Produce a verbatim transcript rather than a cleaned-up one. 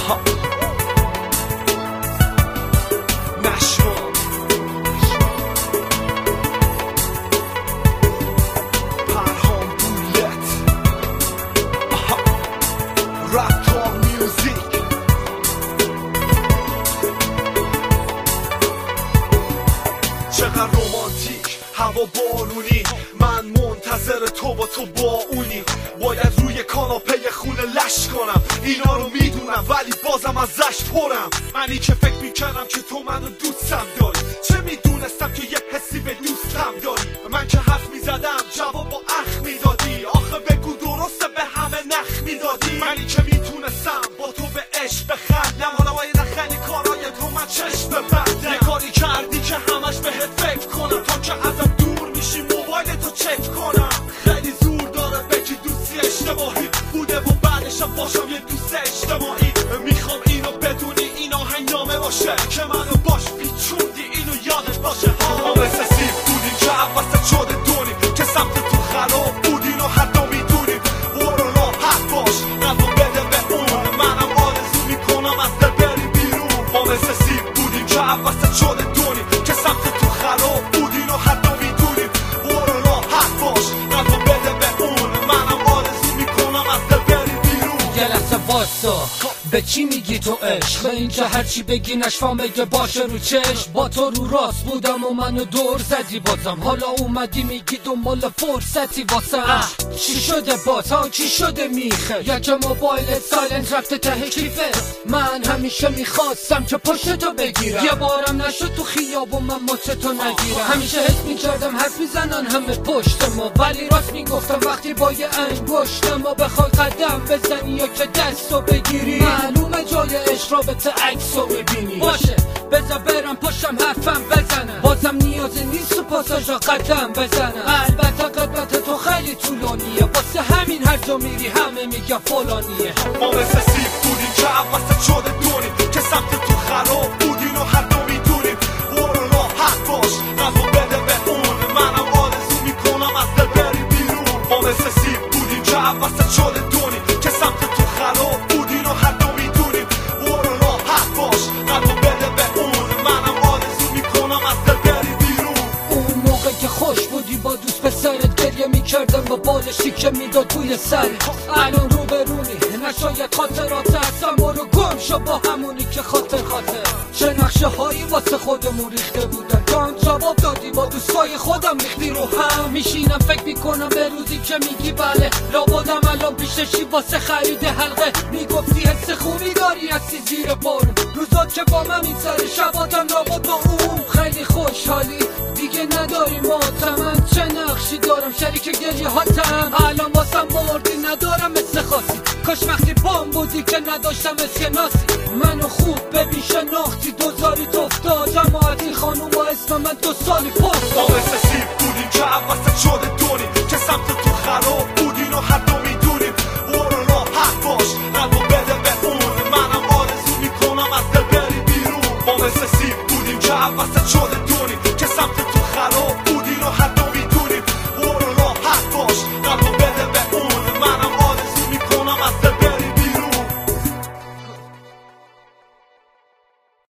چقدر رومانتیک هوا بارونی، من منتظر تو با تو با اونی. باید روی کاناپه خونه لش کنم، اینا رو میدونم ولی بازم ازش پرم. منی که فکر میکردم که تو منو دوستم داری، چه میدونستم که یه حسی به دوستم داری. من که حرف میزدم جواب با اخ میدادی، آخه بگو درسته به همه نخ میدادی. منی که میتونستم با تو به عشق بخندم، حالا با این خیلی کارای تو من چشم ببندم. یه کاری کردی که همش بهت فکر کنم، تا که ازم دور میشی موبایل تو چک کنم. خیلی زور داره بگی دوستی اشتباهی بوده و بعدشم باشم یه دوست اجتماعی. میخوام اینو بدونی این آهنگنامه باشه که منو باش پیچوندی، اینو یادت باشه. ما مثل سیب بودیم که عوضت شده دونیم، که سمت تو خراب بودین و هر دو میدونیم. برو راحت باش نظر بده به اون، منم آرزو میکنم از دل بری بیرون. ما مثل سیب بودیم که عوضت شده دونیم، که سمت تو خراب بودین و هر دو میدونیم. برو راحت باش نظر بده به اون، منم آرزو میکنم از دل بری بیرون. یه لحظه واسا، به چی میگی تو عشق؟ به اینجا هرچی بگی نشفام بگه باشه رو چشم. با تو رو راست بودم و منو دور زدی بازم، حالا اومدی میگی دنبال فرصتی واسم. چی شده باز ها؟ چی شده میخه؟ یا که موبایلت سایلنت رفته ته کیفه؟ من همیشه میخواستم که پشت تو بگیرم، یه بارم نشد تو خیابون من مچ تو نگیرم. همیشه حس میکردم حرف میزنن همه پشت ما، ولی راست میگفتم وقتی با یه انگشت ما بخوای قدم بزنی یا که دستو بگیری. معلومه جای عشق رابطه عکسو ببینی. باشه بذار برم پشتم حرفم بزنم، بازم نیازی نیست تو پاساژا قدم بزنم. البته قدمت تو خیلی طولانیه، واسه همین هر جا میری همه میگن فلانیه. ما مثل سیب بودیم که عوضت شده دونیم، که سمت تو خراب بودین و هر دو میدونیم. برو راحت باش نظر بده به اون، منم آرزو میکنم از دل بری بیرون. ما مثل سیب بودیم که عوضت شده دونیم، که سمت تو خراب بودین و هر دو میدونیم. برو راحت باش نظر بده به اون، منم آرزو میکنم از دل بری بیرون. اون موقع که خوش بودی با دوست پسرت گریه میکردم با بالشی که میداد توی سرت. الان رو برونی نشاید خاطرات هستم، برو گم شو با همونی که خاطر خاطر. چه نقشه هایی واسه خودمون ریخته بودن، جان جواب دادی با دوستای خودم ریختی رو هم. میشینم فکر میکنم به روزی که میگی بله، لابدم الان پیششی واسه خرید حلقه. میگفتی حس خوبی داری هستی زیر بارون، روزات که با من میگذره شباتم لابد با اون. خیلی خوشحالی دیگه نداری ماتم، من چه نقشی دارم شریک گریه هاتم. الان واسم بردی ندارم مثل خاصی، کاش وقتی بام بودی که نداشتم اسکناسی. منو خوب ببین شناختی دوزاری تفتاد، جماعتی خانوم با اسم من دو سالی پست. ما مثل سیب بودیم که عوضت شده دونیم، که سمت تو خراب بودین و هر دو میدونیم. برو راحت باش نظر بده به اون، منم آرزو میکنم از دل بری بیرون. ما مثل سیب بودیم که عوضت شده دونیم، که سمت تو